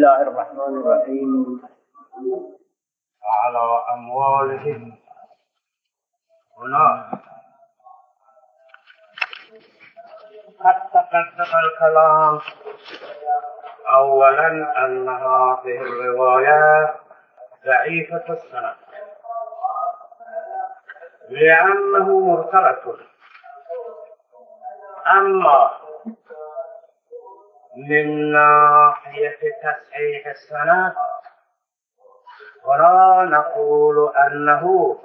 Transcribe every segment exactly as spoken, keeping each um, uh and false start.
الله الرحمن الرحيم. على أموالهم هنا قد تقدم الكلام أولا أن هذه الرواية ضعيفة السند لأنه مرسلة. أما من ناحية تصحيح السند ولا نقول أنه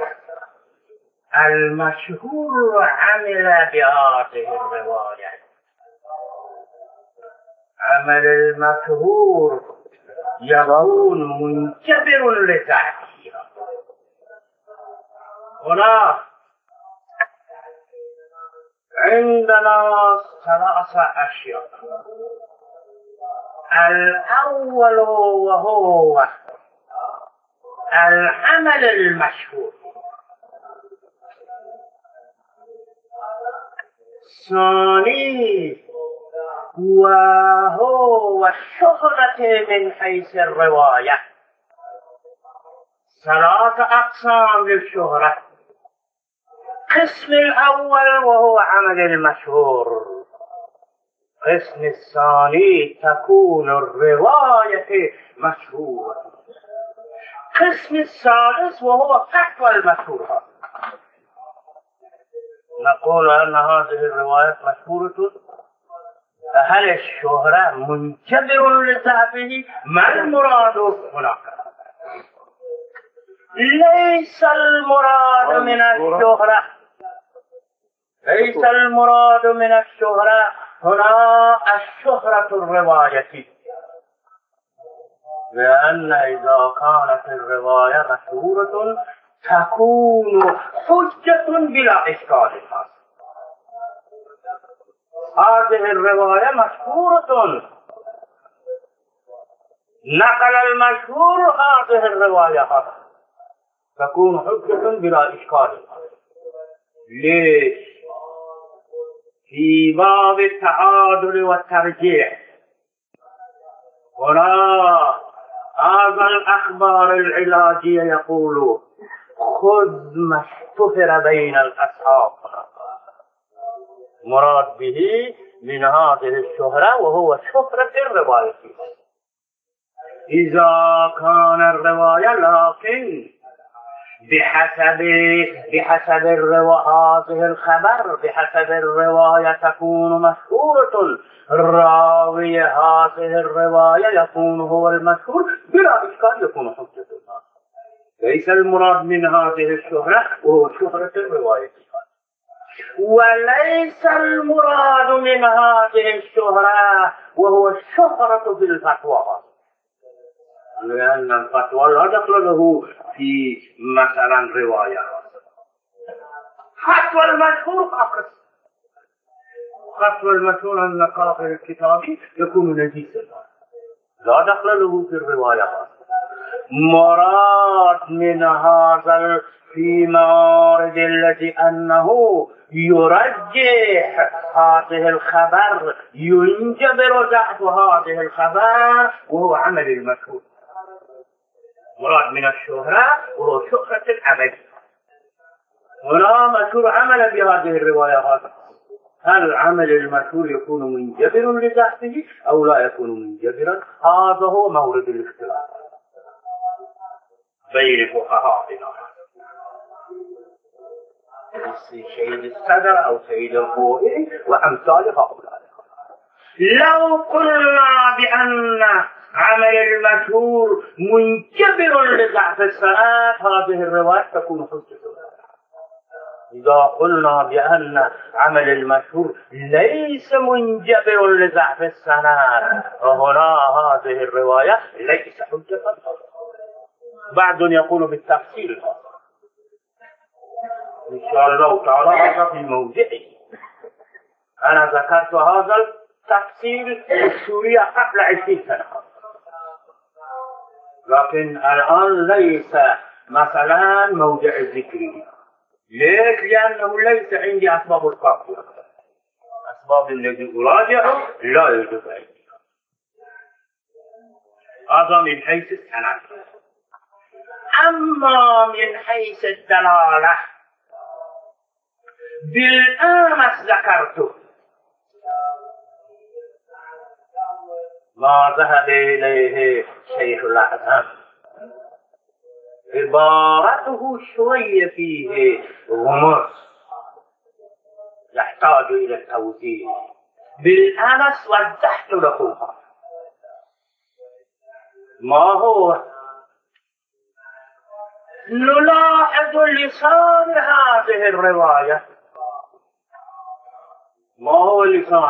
المشهور عمل بهذه الرواية. عمل المشهور يكون منجبر لتعبيره. هنا عندنا ثلاث أشياء. الأول وهو العمل المشهور، الثاني وهو الشهرة من حيث الرواية. ثلاث أقسام للشهرة. قسم الأول وهو عمل المشهور. قسم الثاني تكون الرواية مشهورة. قسم الثالث وهو فتوى المشهورة. نقول أن هذه الروايات مشهورة. هل الشهرة منجبر لذهبه؟ ما المراد هناك؟ ليس المراد من الشهرة ليس المراد من الشهرة هنا الشهرة الرواية، لأن إذا كانت الرواية مشهورة تكون حجة بلا إشكال. هذه الرواية مشهورة، نقل المشهور هذه الرواية تكون حجة بلا إشكال. ليش؟ في باب التعادل والترجيح هنا هذا الأخبار العلاجية يقول خذ ما اشتهر بين الأصحاب. مراد به من هذه الشهرة وهو شهرة الرواية. إذا كان الرواية لكن بحسب بحسب الرواية هذه الخبر بحسب الرواية تكون مشهورة، راوي هذه الرواية يكون هو المشهور بلا إشكال يكون حجة. ليس المراد من هذه الشهرة وهو شهرة الرواية، وليس المراد من هذه الشهرة وهو الشهرة بالفتوى، لأن الفتوى لا دخل له في مثلا رواية. فتوى المشهور فقط. فتوى المشهور أن قاطع الكتاب يكون نجيسا، لا دخل له في الرواية. مراد من هذا في موارد التي أنه يرجح هذه الخبر، ينجبر ضعف هذه الخبر وهو عمل المشهور. مراد من الشهرة وهو شهرة العمل. هنا مشهور عمل بهذه الروايات. هل عمل المشهور يكون منجبر لذاته أو لا يكون منجبرا؟ هذا هو مورد الاختلاف بين فقهائنا. سيد الصدر أو سيد الخوئي وأمثال هؤلاء. لو قلنا بأن عمل المشهور منجبر لضعف السند هذه الرواية تكون حجة. إذا قلنا بأن عمل المشهور ليس منجبر لضعف السند هنا هذه الرواية ليس حجة. بعد يقول بالتفصيل إن شاء الله تعالى هذا في موضعه. أنا ذكرت هذا التفصيل السورية قبل عشرين سنة، لكن الآن ليس مثلا موضع الذكر. ليش؟ لأنه ليس عندي أسباب القاطعة. أسباب الذي أراجعه لا يوجد عندي. هذا من حيث السند. أما من حيث الدلالة بالأمس ذكرت ما ذهب إليه شيخ الأعظم، عبارته شوية فيه غموض يحتاج إلى التوضيح. بالأمس وضحت له ما هو. نلاحظ لسان هذه الرواية. ما هو لسان